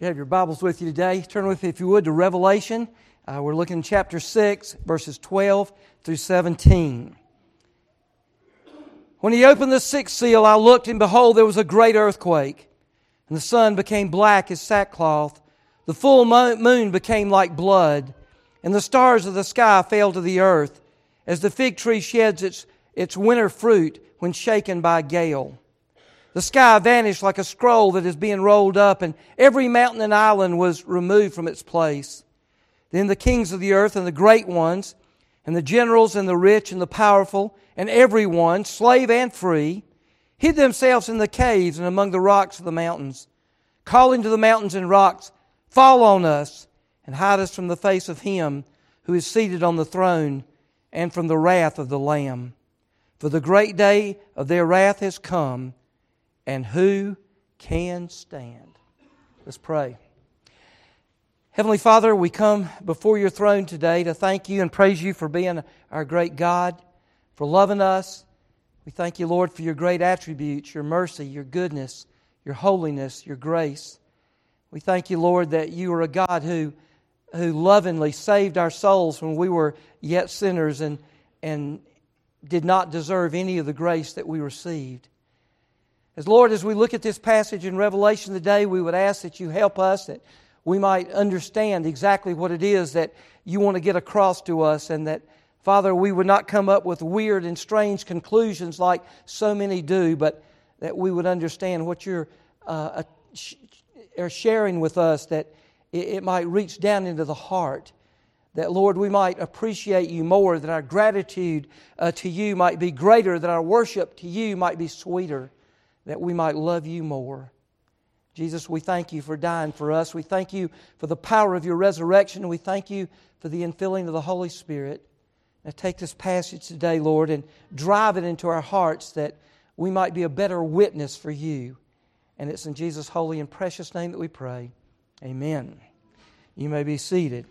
If you have your Bibles with you today, turn with me, if you would, to Revelation. We're looking at chapter 6, verses 12 through 17. When he opened the sixth seal, I looked, and behold, there was a great earthquake. And the sun became black as sackcloth. The full moon became like blood. And the stars of the sky fell to the earth, as the fig tree sheds its winter fruit when shaken by a gale. The sky vanished like a scroll that is being rolled up, and every mountain and island was removed from its place. Then the kings of the earth and the great ones, and the generals and the rich and the powerful, and everyone, slave and free, hid themselves in the caves and among the rocks of the mountains, calling to the mountains and rocks, "Fall on us, and hide us from the face of Him who is seated on the throne, and from the wrath of the Lamb. For the great day of their wrath has come, and who can stand?" Let's pray. Heavenly Father, we come before your throne today to thank you and praise you for being our great God, for loving us. We thank you, Lord, for your great attributes, your mercy, your goodness, your holiness, your grace. We thank you, Lord, that you are a God who lovingly saved our souls when we were yet sinners and did not deserve any of the grace that we received. As we look at this passage in Revelation today, we would ask that you help us, that we might understand exactly what it is that you want to get across to us, and that, Father, we would not come up with weird and strange conclusions like so many do, but that we would understand what you're sharing with us, that it might reach down into the heart. That, Lord, we might appreciate you more, that our gratitude to you might be greater, that our worship to you might be sweeter, that we might love you more. Jesus, we thank you for dying for us. We thank you for the power of your resurrection. We thank you for the infilling of the Holy Spirit. Now take this passage today, Lord, and drive it into our hearts that we might be a better witness for you. And it's in Jesus' holy and precious name that we pray. Amen. You may be seated.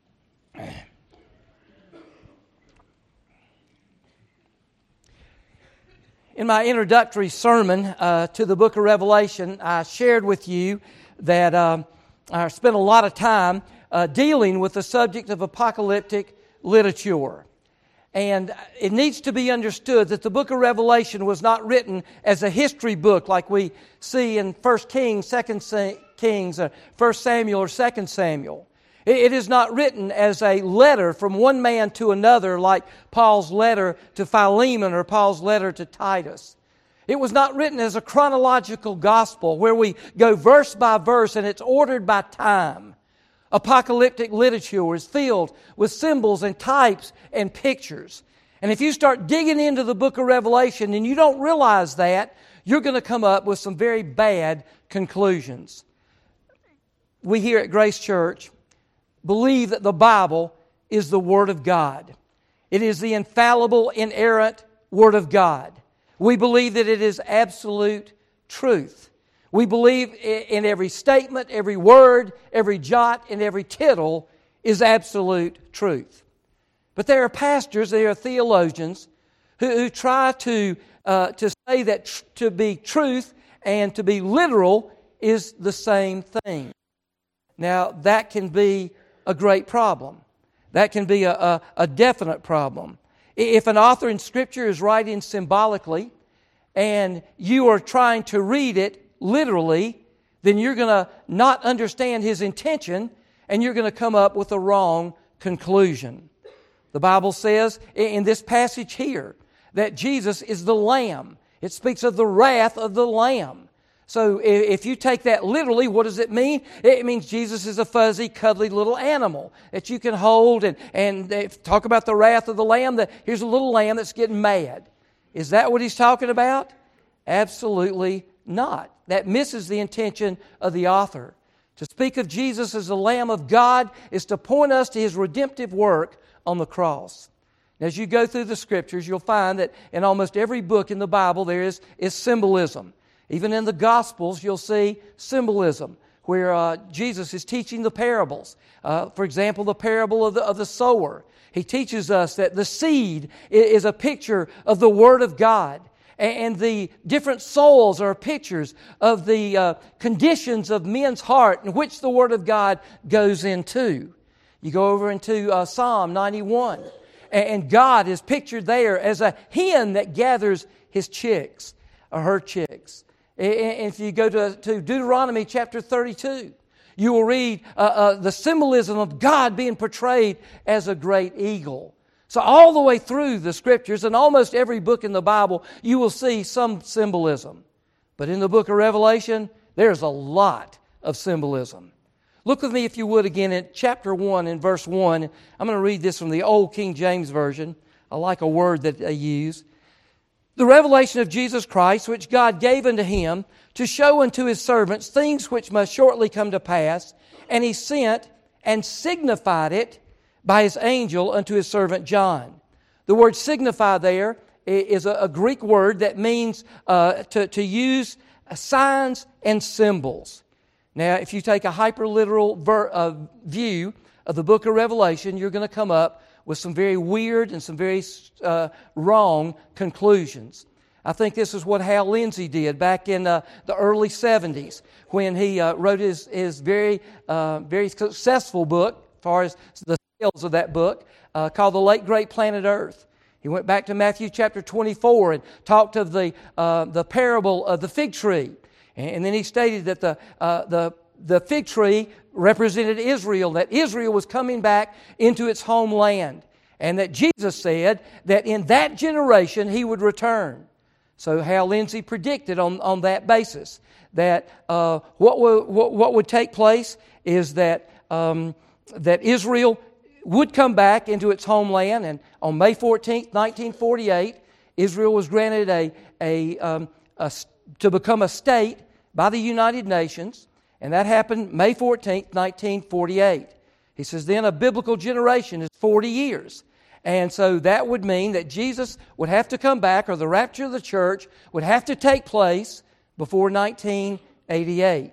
In my introductory sermon to the book of Revelation, I shared with you that I spent a lot of time dealing with the subject of apocalyptic literature. And it needs to be understood that the book of Revelation was not written as a history book like we see in 1 Kings, 2 Kings, 1 Samuel, or 2 Samuel. It is not written as a letter from one man to another like Paul's letter to Philemon or Paul's letter to Titus. It was not written as a chronological gospel where we go verse by verse and it's ordered by time. Apocalyptic literature is filled with symbols and types and pictures. And if you start digging into the book of Revelation and you don't realize that, you're going to come up with some very bad conclusions. We here at Grace Church believe that the Bible is the Word of God. It is the infallible, inerrant Word of God. We believe that it is absolute truth. We believe in every statement, every word, every jot, and every tittle is absolute truth. But there are pastors, there are theologians who try to say that to be truth and to be literal is the same thing. Now, that can be a great problem. That can be a definite problem. If an author in Scripture is writing symbolically and you are trying to read it literally, then you're going to not understand his intention and you're going to come up with a wrong conclusion. The Bible says in this passage here that Jesus is the Lamb. It speaks of the wrath of the Lamb. So if you take that literally, what does it mean? It means Jesus is a fuzzy, cuddly little animal that you can hold and talk about the wrath of the Lamb. Here's a little lamb that's getting mad. Is that what he's talking about? Absolutely not. That misses the intention of the author. To speak of Jesus as the Lamb of God is to point us to His redemptive work on the cross. And as you go through the Scriptures, you'll find that in almost every book in the Bible there is symbolism. Even in the Gospels, you'll see symbolism where Jesus is teaching the parables. For example, the parable of the sower. He teaches us that the seed is a picture of the Word of God. And the different soils are pictures of the conditions of men's heart in which the Word of God goes into. You go over into Psalm 91, and God is pictured there as a hen that gathers his chicks, or her chicks. And if you go to Deuteronomy chapter 32, you will read the symbolism of God being portrayed as a great eagle. So all the way through the Scriptures, and almost every book in the Bible, you will see some symbolism. But in the book of Revelation, there's a lot of symbolism. Look with me, if you would, again at chapter 1 and verse 1. I'm going to read this from the old King James Version. I like a word that they use. The revelation of Jesus Christ, which God gave unto Him, to show unto His servants things which must shortly come to pass, and He sent and signified it by His angel unto His servant John. The word signify there is a Greek word that means to use signs and symbols. Now, if you take a hyperliteral view of the book of Revelation, you're going to come up with some very weird and some very wrong conclusions. I think this is what Hal Lindsey did back in the early 70s when he wrote his very successful book, as far as the sales of that book, called The Late Great Planet Earth. He went back to Matthew chapter 24 and talked of the parable of the fig tree. And then he stated that the fig tree represented Israel, that Israel was coming back into its homeland, and that Jesus said that in that generation He would return. So Hal Lindsey predicted on that basis that what would take place is that Israel would come back into its homeland, and on May 14th, 1948, Israel was granted to become a state by the United Nations, and that happened May 14th, 1948. He says then a biblical generation is 40 years. And so that would mean that Jesus would have to come back, or the rapture of the church would have to take place before 1988.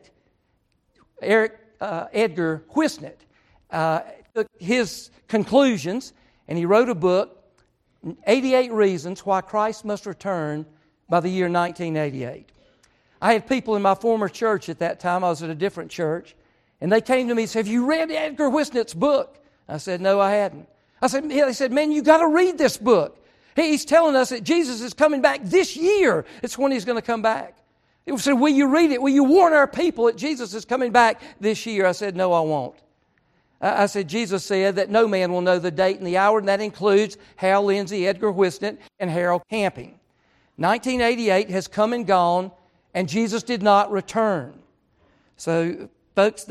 Edgar Whisenant took his conclusions, and he wrote a book, 88 Reasons Why Christ Must Return by the year 1988. I had people in my former church at that time. I was at a different church. And they came to me and said, "Have you read Edgar Whisenant's book?" I said, "No, I hadn't." They said, "Man, you got to read this book. He's telling us that Jesus is coming back this year. It's when He's going to come back." He said, "Will you read it? Will you warn our people that Jesus is coming back this year?" I said, "No, I won't." I said, Jesus said that no man will know the date and the hour, and that includes Hal Lindsey, Edgar Whisenant, and Harold Camping. 1988 has come and gone, and Jesus did not return. So, folks,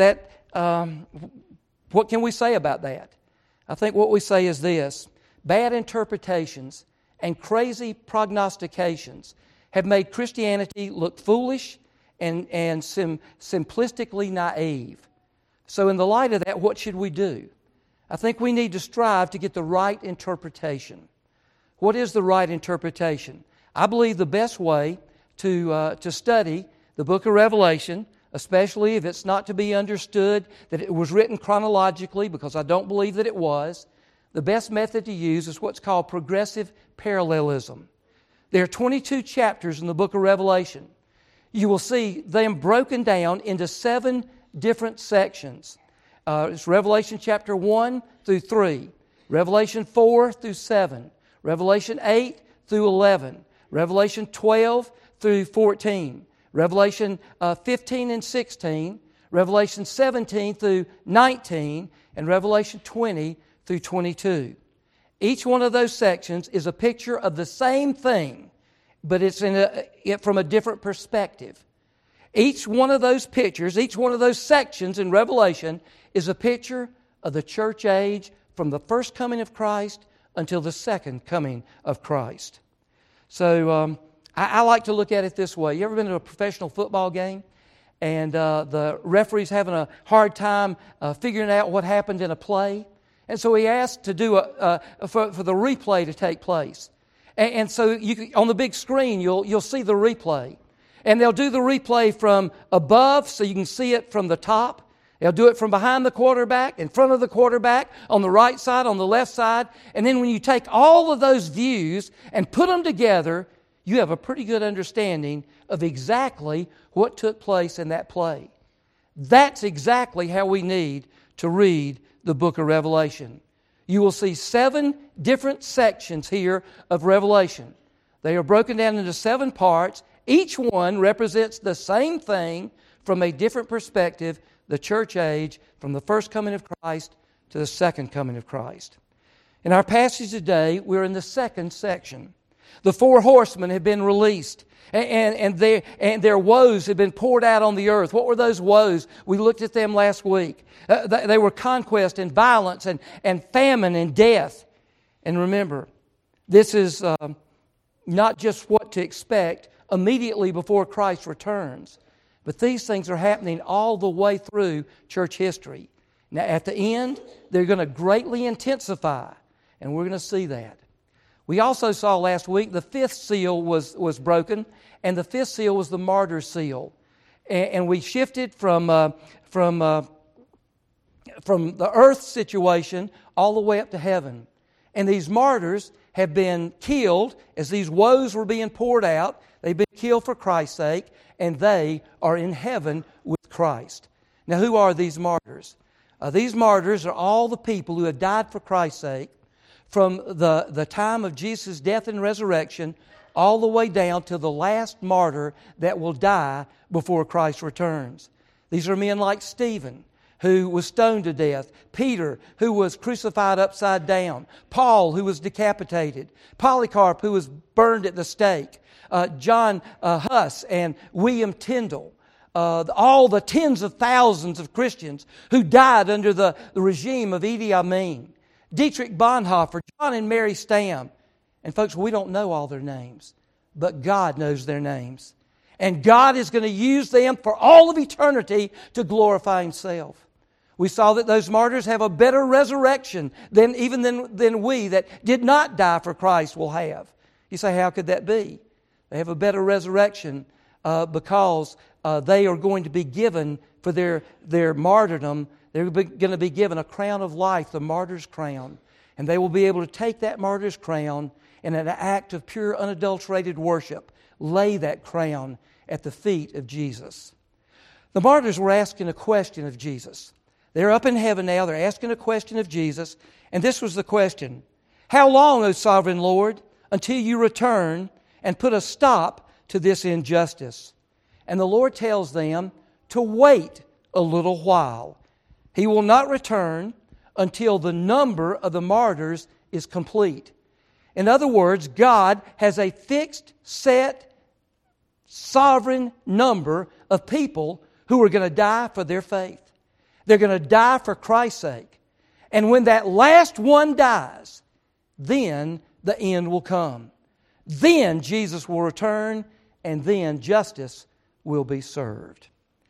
what can we say about that? I think what we say is this: bad interpretations and crazy prognostications have made Christianity look foolish and simplistically naive. So in the light of that, what should we do? I think we need to strive to get the right interpretation. What is the right interpretation? I believe the best way to study the book of Revelation, especially if it's not to be understood that it was written chronologically, because I don't believe that it was, the best method to use is what's called progressive parallelism. There are 22 chapters in the book of Revelation. You will see them broken down into 7 different sections. It's Revelation chapter 1 through 3, Revelation 4 through 7, Revelation 8 through 11, Revelation 12 through 14, Revelation 15 and 16, Revelation 17 through 19, and Revelation 20 through 22. Each one of those sections is a picture of the same thing, but it's from a different perspective. Each one of those pictures, each one of those sections in Revelation is a picture of the church age from the first coming of Christ until the second coming of Christ. So I like to look at it this way. You ever been to a professional football game and the referee's having a hard time figuring out what happened in a play? And so he asked to do for the replay to take place. And so on the big screen, you'll see the replay. And they'll do the replay from above so you can see it from the top. They'll do it from behind the quarterback, in front of the quarterback, on the right side, on the left side. And then when you take all of those views and put them together, you have a pretty good understanding of exactly what took place in that play. That's exactly how we need to read the book of Revelation. You will see 7 different sections here of Revelation. They are broken down into 7 parts. Each one represents the same thing from a different perspective, the church age, from the first coming of Christ to the second coming of Christ. In our passage today, we're in the second section. The 4 horsemen have been released, and their woes have been poured out on the earth. What were those woes? We looked at them last week. They were conquest and violence and famine and death. And remember, this is not just what to expect immediately before Christ returns, but these things are happening all the way through church history. Now, at the end, they're going to greatly intensify, and we're going to see that. We also saw last week the 5th seal was broken, and the 5th seal was the martyr seal. And we shifted from the earth situation all the way up to heaven. And these martyrs have been killed as these woes were being poured out. They've been killed for Christ's sake, and they are in heaven with Christ. Now, who are these martyrs? These martyrs are all the people who have died for Christ's sake from the time of Jesus' death and resurrection all the way down to the last martyr that will die before Christ returns. These are men like Stephen, who was stoned to death, Peter, who was crucified upside down, Paul, who was decapitated, Polycarp, who was burned at the stake, John Huss and William Tyndale, all the tens of thousands of Christians who died under the regime of Idi Amin, Dietrich Bonhoeffer, John and Mary Stam. And folks, we don't know all their names, but God knows their names. And God is going to use them for all of eternity to glorify Himself. We saw that those martyrs have a better resurrection than we that did not die for Christ will have. You say, how could that be? They have a better resurrection because they are going to be given for their martyrdom. They're going to be given a crown of life, the martyr's crown. And they will be able to take that martyr's crown and in an act of pure, unadulterated worship, lay that crown at the feet of Jesus. The martyrs were asking a question of Jesus. They're up in heaven now. They're asking a question of Jesus. And this was the question: how long, O sovereign Lord, until you return and put a stop to this injustice? And the Lord tells them to wait a little while. He will not return until the number of the martyrs is complete. In other words, God has a fixed, set, sovereign number of people who are going to die for their faith. They're going to die for Christ's sake. And when that last one dies, then the end will come. Then Jesus will return, and then justice will be served.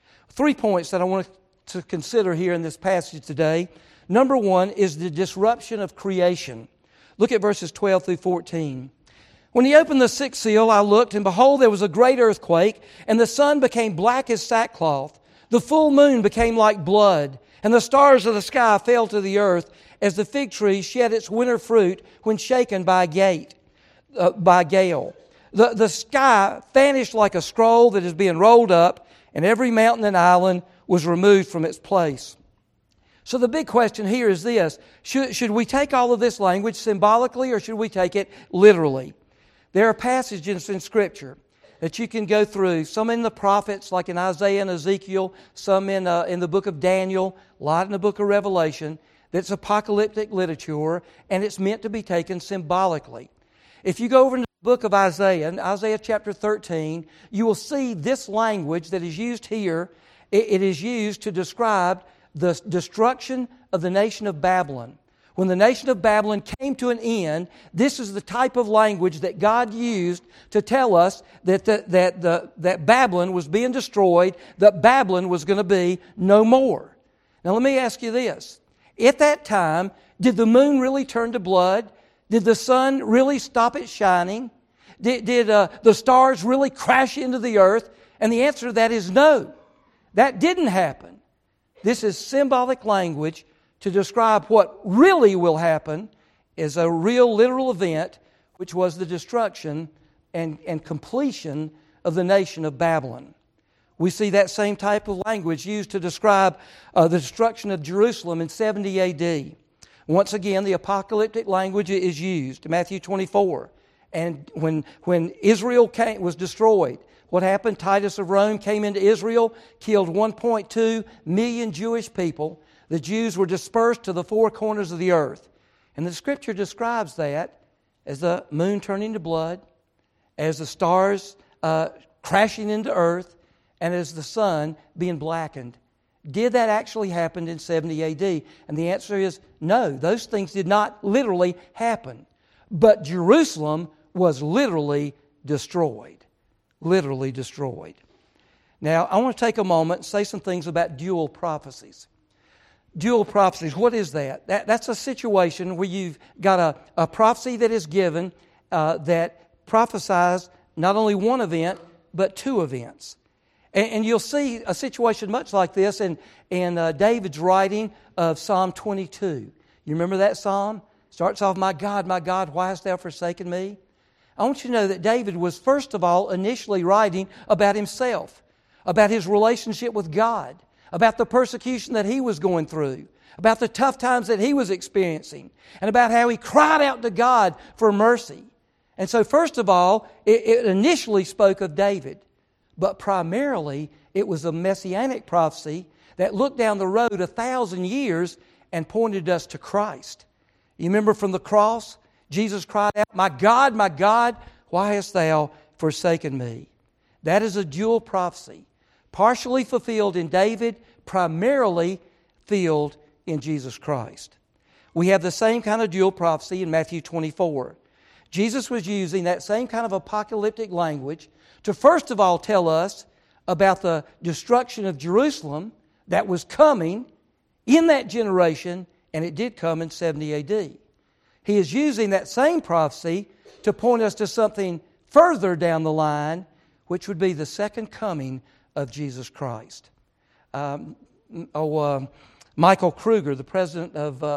3 points that I want to consider here in this passage today. Number 1 is the disruption of creation. Look at verses 12 through 14. When He opened the 6th seal, I looked, and behold, there was a great earthquake, and the sun became black as sackcloth. The full moon became like blood, and the stars of the sky fell to the earth, as the fig tree shed its winter fruit when shaken by a gale. The sky vanished like a scroll that is being rolled up, and every mountain and island was removed from its place. So the big question here is this: should we take all of this language symbolically, or should we take it literally? There are passages in Scripture that you can go through, some in the prophets like in Isaiah and Ezekiel, some in the book of Daniel, a lot in the book of Revelation, that's apocalyptic literature, and it's meant to be taken symbolically. If you go over into the book of Isaiah, in Isaiah chapter 13, you will see this language that is used here. It is used to describe the destruction of the nation of Babylon. When the nation of Babylon came to an end, this is the type of language that God used to tell us that Babylon was being destroyed, that Babylon was going to be no more. Now let me ask you this. At that time, did the moon really turn to blood? Did the sun really stop its shining? Did the stars really crash into the earth? And the answer to that is no. That didn't happen. This is symbolic language to describe what really will happen is a real literal event, which was the destruction and completion of the nation of Babylon. We see that same type of language used to describe the destruction of Jerusalem in 70 A.D. Once again, the apocalyptic language is used. Matthew 24. And when Israel was destroyed, what happened? Titus of Rome came into Israel, killed 1.2 million Jewish people. The Jews were dispersed to the four corners of the earth. And the Scripture describes that as the moon turning to blood, as the stars crashing into earth, and as the sun being blackened. Did that actually happen in 70 A.D.? And the answer is no. Those things did not literally happen. But Jerusalem was literally destroyed. Literally destroyed. Now, I want to take a moment and say some things about dual prophecies. Dual prophecies, what is that? That's a situation where you've got a prophecy that is given that prophesies not only one event, but two events. And you'll see a situation much like this in David's writing of Psalm 22. You remember that psalm? Starts off, my God, why hast thou forsaken me? I want you to know that David was, first of all, initially writing about himself, about his relationship with God, about the persecution that he was going through, about the tough times that he was experiencing, and about how he cried out to God for mercy. And so, first of all, it initially spoke of David, but primarily it was a messianic prophecy that looked down the road 1,000 years and pointed us to Christ. You remember from the cross, Jesus cried out, my God, why hast thou forsaken me? That is a dual prophecy, partially fulfilled in David, primarily filled in Jesus Christ. We have the same kind of dual prophecy in Matthew 24. Jesus was using that same kind of apocalyptic language to first of all tell us about the destruction of Jerusalem that was coming in that generation, and it did come in 70 A.D. He is using that same prophecy to point us to something further down the line, which would be the second coming of Jesus Christ. Michael Kruger, the president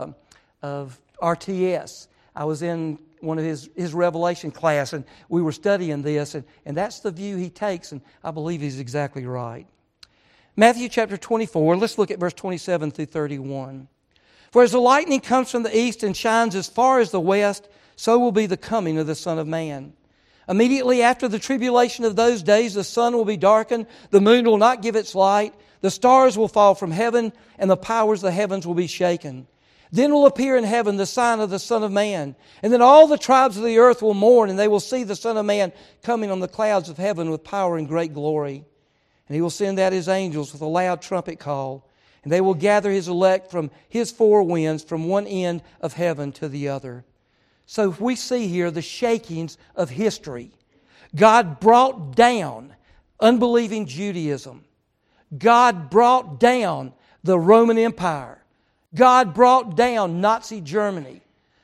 of RTS, I was in one of his Revelation class, and we were studying this, and that's the view he takes, and I believe he's exactly right. Matthew chapter 24, let's look at verse 27 through 31. For as the lightning comes from the east and shines as far as the west, so will be the coming of the Son of Man. Immediately after the tribulation of those days, the sun will be darkened, the moon will not give its light, the stars will fall from heaven, and the powers of the heavens will be shaken. Then will appear in heaven the sign of the Son of Man. And then all the tribes of the earth will mourn, and they will see the Son of Man coming on the clouds of heaven with power and great glory. And He will send out His angels with a loud trumpet call, and they will gather His elect from His four winds, from one end of heaven to the other. So we see here the shakings of history. God brought down unbelieving Judaism. God brought down the Roman Empire. God brought down Nazi Germany.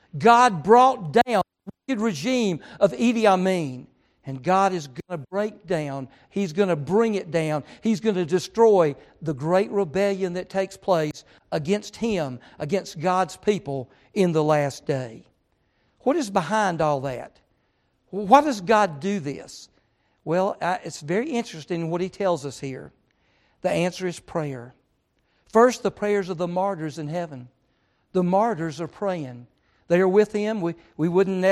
God brought down the wicked regime of Idi Amin. And God is going to break down. He's going to bring it down. He's going to destroy the great rebellion that takes place against Him, against God's people in the last day. What is behind all that? Why does God do this? Well, it's very interesting what He tells us here. The answer is prayer. First, the prayers of the martyrs in heaven. The martyrs are praying. They are with Him. We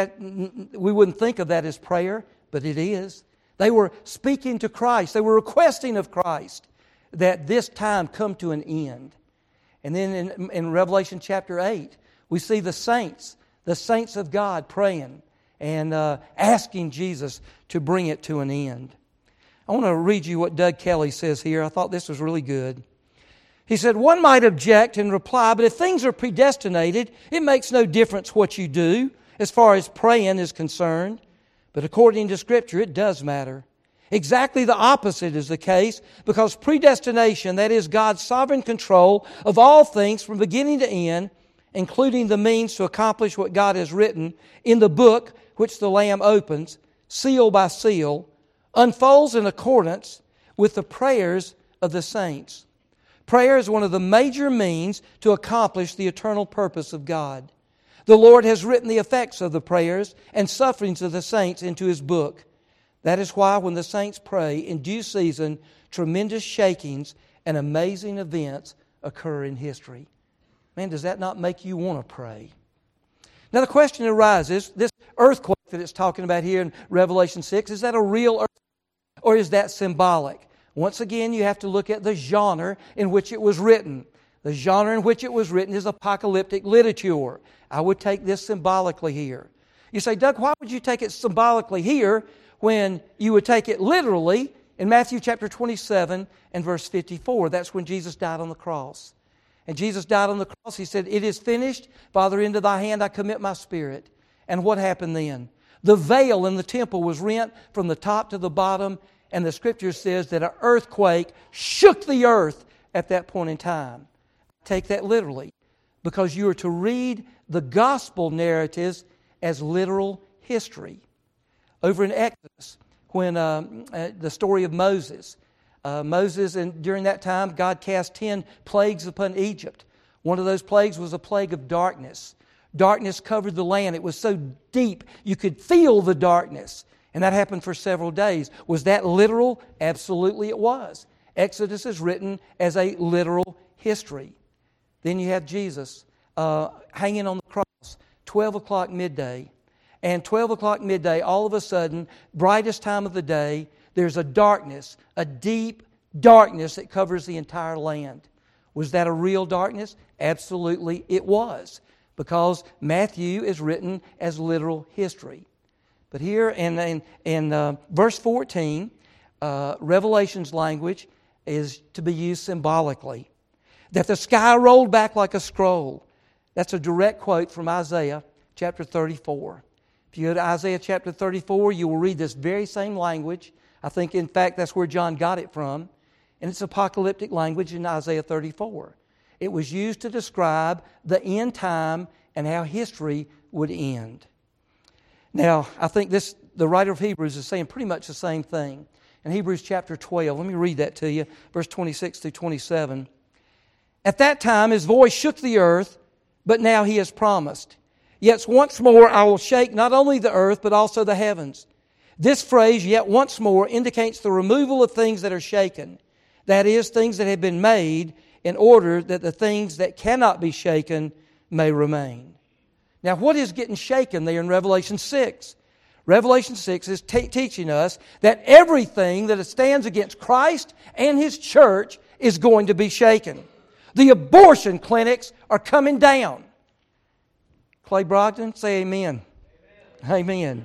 wouldn't think of that as prayer, but it is. They were speaking to Christ. They were requesting of Christ that this time come to an end. And then in Revelation chapter 8, we see the saints of God praying and asking Jesus to bring it to an end. I want to read you what Doug Kelly says here. I thought this was really good. He said, one might object and reply, but if things are predestinated, it makes no difference what you do as far as praying is concerned. But according to Scripture, it does matter. Exactly the opposite is the case, because predestination, that is God's sovereign control of all things from beginning to end, including the means to accomplish what God has written in the book which the Lamb opens, seal by seal, unfolds in accordance with the prayers of the saints. Prayer is one of the major means to accomplish the eternal purpose of God. The Lord has written the effects of the prayers and sufferings of the saints into His book. That is why when the saints pray, in due season, tremendous shakings and amazing events occur in history. Man, does that not make you want to pray? Now the question arises, this earthquake that it's talking about here in Revelation 6, is that a real earthquake or is that symbolic? Once again, you have to look at the genre in which it was written. The genre in which it was written is apocalyptic literature. I would take this symbolically here. You say, Doug, why would you take it symbolically here when you would take it literally in Matthew chapter 27 and verse 54? That's when Jesus died on the cross. And Jesus died on the cross. He said, "It is finished. Father, into thy hand I commit my spirit." And what happened then? The veil in the temple was rent from the top to the bottom, and the Scripture says that an earthquake shook the earth at that point in time. Take that literally, because you are to read the gospel narratives as literal history. Over in Exodus, when the story of Moses, and during that time, God cast 10 plagues upon Egypt. One of those plagues was a plague of darkness. Darkness covered the land. It was so deep you could feel the darkness. And that happened for several days. Was that literal? Absolutely it was. Exodus is written as a literal history. Then you have Jesus hanging on the cross, 12 o'clock midday. And 12 o'clock midday, all of a sudden, brightest time of the day, there's a darkness, a deep darkness that covers the entire land. Was that a real darkness? Absolutely it was, because Matthew is written as literal history. But here in verse 14, Revelation's language is to be used symbolically. That the sky rolled back like a scroll. That's a direct quote from Isaiah chapter 34. If you go to Isaiah chapter 34, you will read this very same language. I think, in fact, that's where John got it from. And it's apocalyptic language in Isaiah 34. It was used to describe the end time and how history would end. Now, I think the writer of Hebrews is saying pretty much the same thing. In Hebrews chapter 12, let me read that to you, verse 26 through 27. "At that time his voice shook the earth, but now he has promised. Yet once more I will shake not only the earth, but also the heavens." This phrase, "yet once more," indicates the removal of things that are shaken. That is, things that have been made in order that the things that cannot be shaken may remain. Now, what is getting shaken there in Revelation 6? Revelation 6 is teaching us that everything that stands against Christ and His church is going to be shaken. The abortion clinics are coming down. Clay Brogdon, say amen. Amen.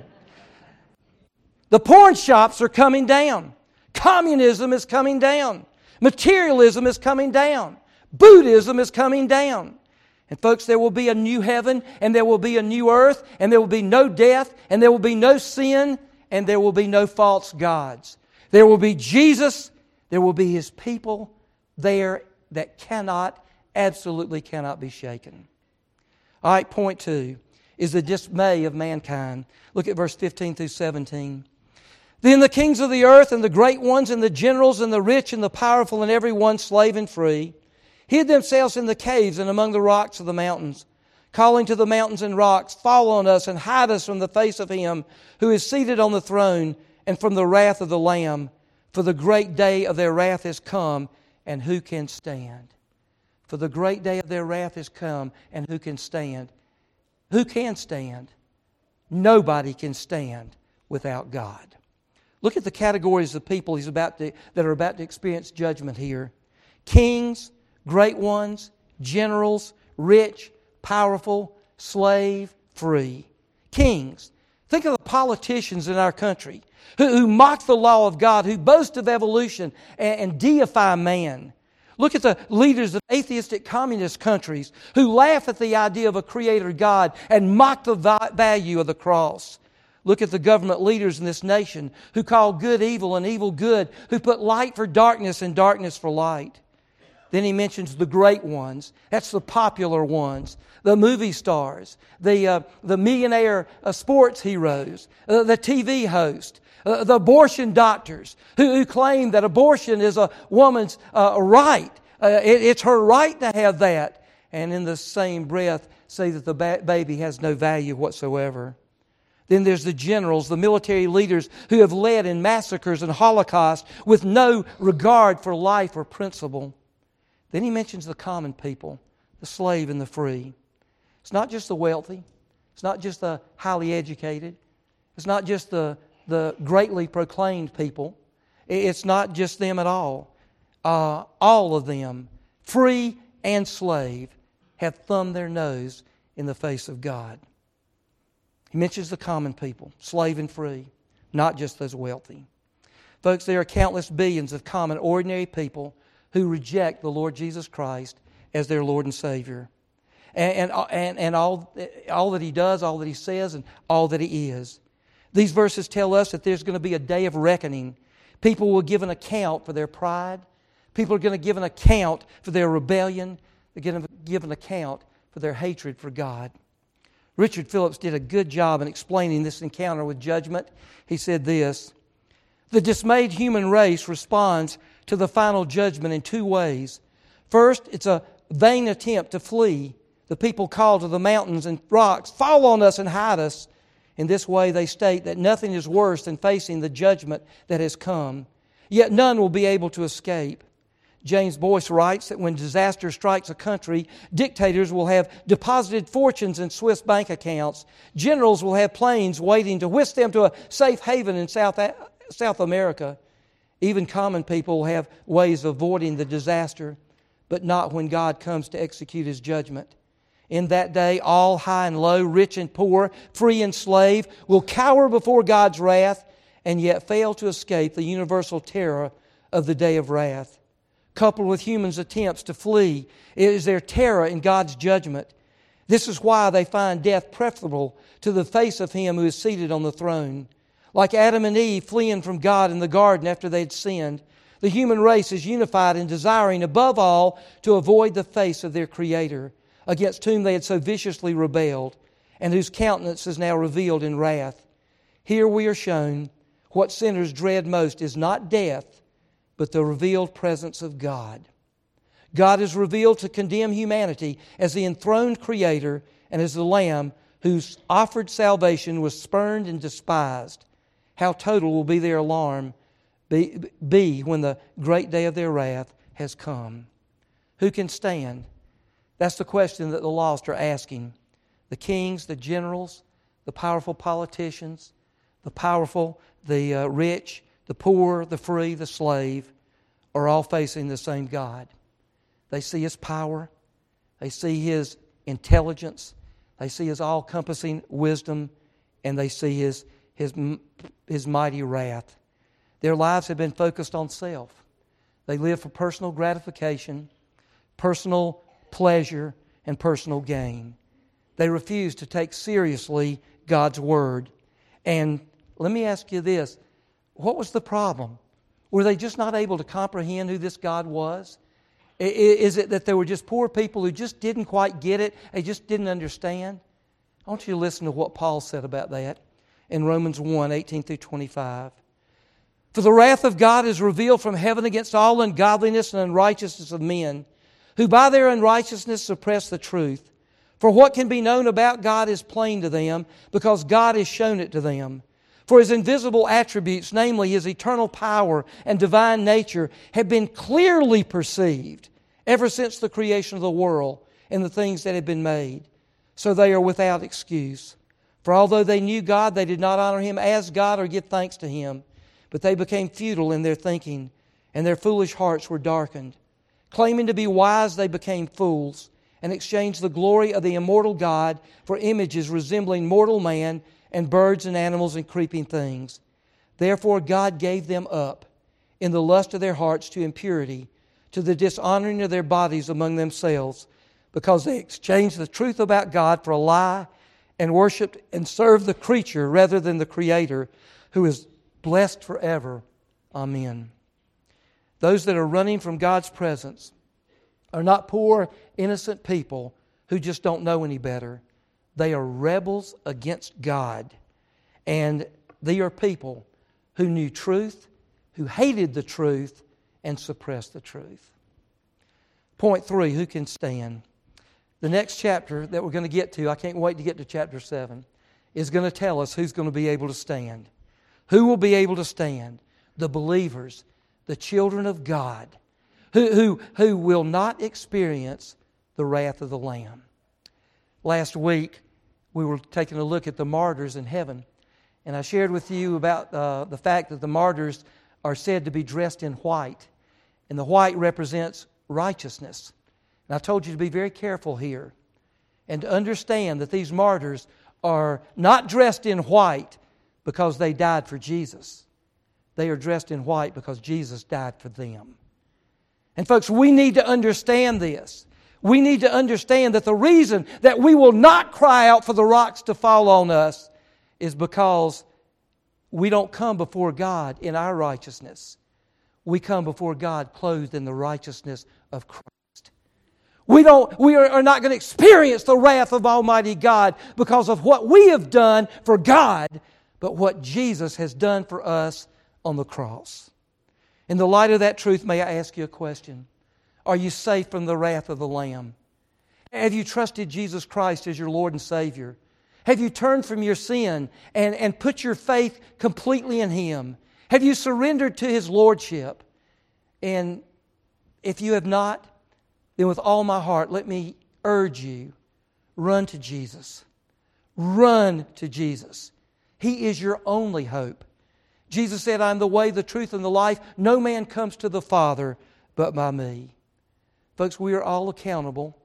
The porn shops are coming down. Communism is coming down. Materialism is coming down. Buddhism is coming down. And folks, there will be a new heaven, and there will be a new earth, and there will be no death, and there will be no sin, and there will be no false gods. There will be Jesus, there will be His people there that absolutely cannot be shaken. All right, point 2 is the dismay of mankind. Look at verse 15 through 17. "Then the kings of the earth and the great ones and the generals and the rich and the powerful and every one slave and free hid themselves in the caves and among the rocks of the mountains, calling to the mountains and rocks, 'Fall on us and hide us from the face of Him who is seated on the throne and from the wrath of the Lamb. For the great day of their wrath has come, and who can stand?'" For the great day of their wrath has come, and who can stand? Who can stand? Nobody can stand without God. Look at the categories of people that are about to experience judgment here. Kings, great ones, generals, rich, powerful, slave, free. Kings. Think of the politicians in our country who mock the law of God, who boast of evolution and deify man. Look at the leaders of atheistic communist countries who laugh at the idea of a creator God and mock the value of the cross. Look at the government leaders in this nation who call good evil and evil good, who put light for darkness and darkness for light. Then he mentions the great ones. That's the popular ones. The movie stars, the millionaire sports heroes, the TV host, the abortion doctors who claim that abortion is a woman's right. It's her right to have that. And in the same breath say that the baby has no value whatsoever. Then there's the generals, the military leaders who have led in massacres and holocausts with no regard for life or principle. Then he mentions the common people, the slave and the free. It's not just the wealthy. It's not just the highly educated. It's not just the greatly proclaimed people. It's not just them at all. All of them, free and slave, have thumbed their nose in the face of God. He mentions the common people, slave and free, not just those wealthy. Folks, there are countless billions of common, ordinary people who reject the Lord Jesus Christ as their Lord and Savior. And all that He does, all that He says, and all that He is. These verses tell us that there's going to be a day of reckoning. People will give an account for their pride. People are going to give an account for their rebellion. They're going to give an account for their hatred for God. Richard Phillips did a good job in explaining this encounter with judgment. He said this: the dismayed human race responds to the final judgment in two ways. First, it's a vain attempt to flee. The people call to the mountains and rocks, "Fall on us and hide us." In this way, they state that nothing is worse than facing the judgment that has come. Yet none will be able to escape. James Boyce writes that when disaster strikes a country, dictators will have deposited fortunes in Swiss bank accounts. Generals will have planes waiting to whisk them to a safe haven in South America. Even common people will have ways of avoiding the disaster, but not when God comes to execute His judgment. In that day, all high and low, rich and poor, free and slave, will cower before God's wrath and yet fail to escape the universal terror of the day of wrath. Coupled with humans' attempts to flee, it is their terror in God's judgment. This is why they find death preferable to the face of Him who is seated on the throne. Like Adam and Eve fleeing from God in the garden after they had sinned, the human race is unified in desiring above all to avoid the face of their Creator, against whom they had so viciously rebelled, and whose countenance is now revealed in wrath. Here we are shown what sinners dread most is not death, but the revealed presence of God. God is revealed to condemn humanity as the enthroned Creator and as the Lamb whose offered salvation was spurned and despised. How total will be their alarm be when the great day of their wrath has come. Who can stand? That's the question that the lost are asking. The kings, the generals, the powerful politicians, the powerful, the rich, the poor, the free, the slave, are all facing the same God. They see His power. They see His intelligence. They see His all-encompassing wisdom. And they see His mighty wrath. Their lives have been focused on self. They live for personal gratification, personal pleasure, and personal gain. They refuse to take seriously God's Word. And let me ask you this. What was the problem? Were they just not able to comprehend who this God was? Is it that they were just poor people who just didn't quite get it? They just didn't understand? I want you to listen to what Paul said about that in Romans 1, 18 through 25. For the wrath of God is revealed from heaven against all ungodliness and unrighteousness of men, who by their unrighteousness suppress the truth. For what can be known about God is plain to them, because God has shown it to them. For His invisible attributes, namely His eternal power and divine nature, have been clearly perceived ever since the creation of the world and the things that have been made. So they are without excuse. For although they knew God, they did not honor Him as God or give thanks to Him. But they became futile in their thinking, and their foolish hearts were darkened. Claiming to be wise, they became fools, and exchanged the glory of the immortal God for images resembling mortal man and birds and animals and creeping things. Therefore God gave them up in the lust of their hearts to impurity, to the dishonoring of their bodies among themselves, because they exchanged the truth about God for a lie and worshipped and served the creature rather than the Creator, who is blessed forever. Amen. Those that are running from God's presence are not poor, innocent people who just don't know any better. They are rebels against God. And they are people who knew truth, who hated the truth, and suppressed the truth. Point 3, who can stand? The next chapter that we're going to get to, I can't wait to get to chapter 7, is going to tell us who's going to be able to stand. Who will be able to stand? The believers, the children of God, who will not experience the wrath of the Lamb. Last week, we were taking a look at the martyrs in heaven, and I shared with you about the fact that the martyrs are said to be dressed in white, and the white represents righteousness. And I told you to be very careful here and to understand that these martyrs are not dressed in white because they died for Jesus. They are dressed in white because Jesus died for them. And folks, we need to understand this. We need to understand that the reason that we will not cry out for the rocks to fall on us is because we don't come before God in our righteousness. We come before God clothed in the righteousness of Christ. We are not going to experience the wrath of Almighty God because of what we have done for God, but what Jesus has done for us on the cross. In the light of that truth, may I ask you a question? Are you safe from the wrath of the Lamb? Have you trusted Jesus Christ as your Lord and Savior? Have you turned from your sin and put your faith completely in Him? Have you surrendered to His Lordship? And if you have not, then with all my heart, let me urge you, run to Jesus. Run to Jesus. He is your only hope. Jesus said, I am the way, the truth, and the life. No man comes to the Father but by me. Folks, we are all accountable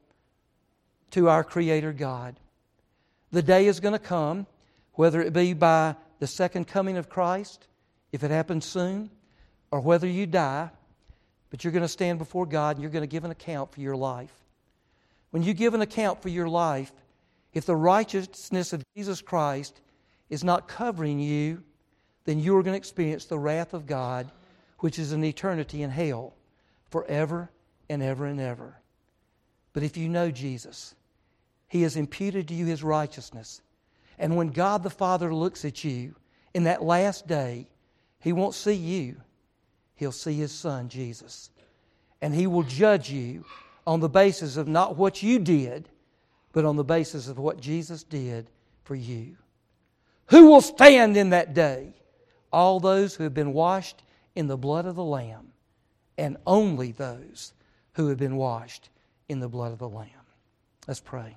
to our Creator God. The day is going to come, whether it be by the second coming of Christ, if it happens soon, or whether you die, but you're going to stand before God and you're going to give an account for your life. When you give an account for your life, if the righteousness of Jesus Christ is not covering you, then you are going to experience the wrath of God, which is an eternity in hell, forever and ever and ever. But if you know Jesus, He has imputed to you His righteousness. And when God the Father looks at you in that last day, He won't see you. He'll see His Son, Jesus. And He will judge you on the basis of not what you did, but on the basis of what Jesus did for you. Who will stand in that day? All those who have been washed in the blood of the Lamb, and only those who have been washed in the blood of the Lamb. Let's pray.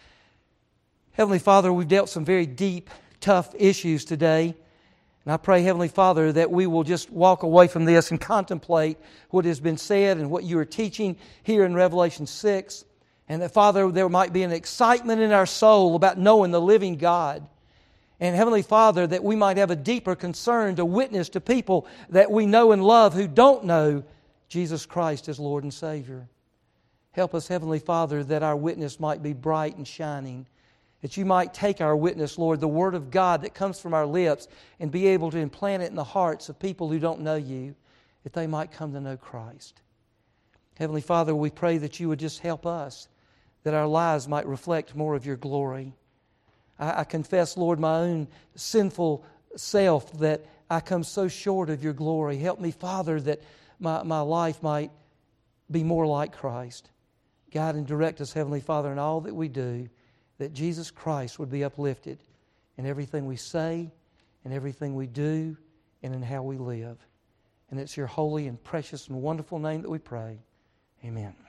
Heavenly Father, we've dealt some very deep, tough issues today. And I pray, Heavenly Father, that we will just walk away from this and contemplate what has been said and what you are teaching here in Revelation 6. And that, Father, there might be an excitement in our soul about knowing the living God. And Heavenly Father, that we might have a deeper concern to witness to people that we know and love who don't know Jesus Christ as Lord and Savior. Help us, Heavenly Father, that our witness might be bright and shining. That you might take our witness, Lord, the Word of God that comes from our lips, and be able to implant it in the hearts of people who don't know you, that they might come to know Christ. Heavenly Father, we pray that you would just help us, that our lives might reflect more of your glory. I confess, Lord, my own sinful self, that I come so short of your glory. Help me, Father, that my life might be more like Christ. Guide and direct us, Heavenly Father, in all that we do, that Jesus Christ would be uplifted in everything we say, in everything we do, and in how we live. And it's your holy and precious and wonderful name that we pray. Amen.